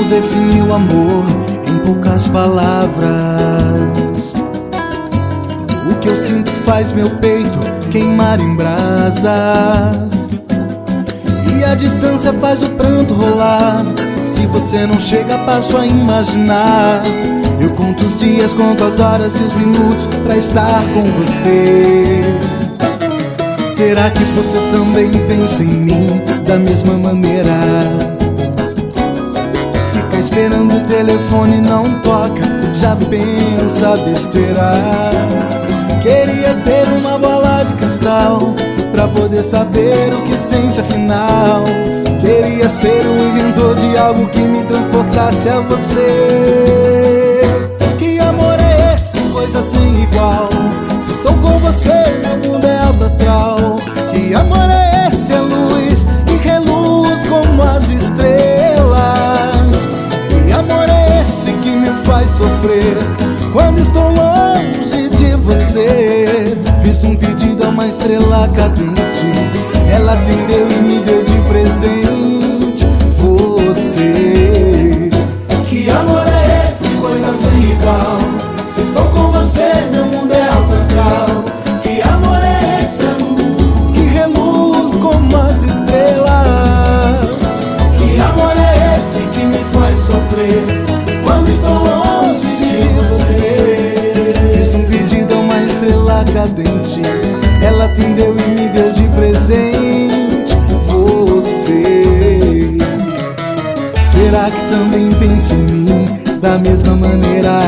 definir o amor em poucas palavras. O que eu sinto faz meu peito queimar em brasa, e a distância faz o pranto rolar. Se você não chega, passo a imaginar. Eu conto os dias, conto as horas e os minutos pra estar com você. Será que você também pensa em mim da mesma maneira? Fica esperando o telefone, não toca, já pensa besteira. Queria ter uma bola de cristal pra poder saber o que sente afinal. Queria ser um inventor de algo que me transportasse a você. Que amor é esse, coisa sem igual? Se estou com você, meu mundo é alto astral. Que amor é esse, é luz que reluz como as estrelas. Que amor é esse que me faz sofrer quando estou longe de você? Fiz um pedido a uma estrela cadente, ela atendeu e me deu de presente você. Que amor é esse, coisa sem igual? Se estou com você, meu mundo é alto astral. Que amor é esse, é luz que reluz como as estrelas. Que amor é esse que me faz sofrer quando estou longe de você? Fiz um pedido a uma estrela cadente, ela atendeu e me deu de presente você. Será que também pensa em mim da mesma maneira?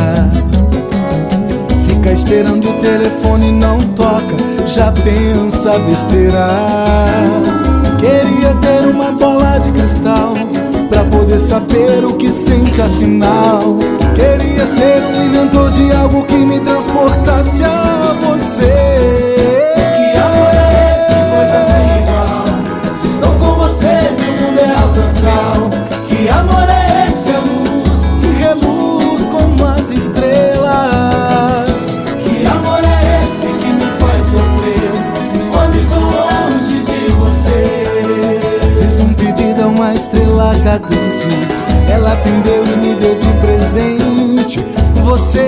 Fica esperando o telefone, não toca, já pensa besteira. Queria ter uma bola de cristal pra poder saber o que sente afinal. Queria ser um inventor de algo que me transportasse a você. Que amor é esse, coisa sem igual? Se estou com você, meu mundo é alto astral. Que amor é esse, é luz que reluz como as estrelas. Que amor é esse que me faz sofrer quando estou longe de você? Fiz um pedido a uma estrela cadente, ela atendeu e me deu de presente você.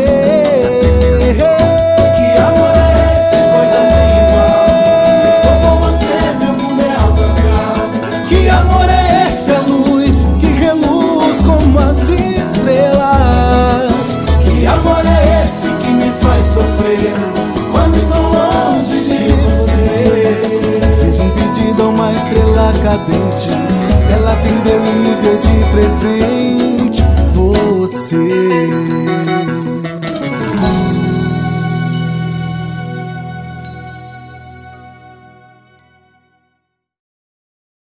Que amor é esse, coisa sem igual? Se estou com você, meu mundo é alto astral. Que amor é esse, é luz que reluz como as estrelas. Que amor é esse que me faz sofrer quando estou longe de você? Fiz um pedido a uma estrela cadente, ela atendeu e me deu de presente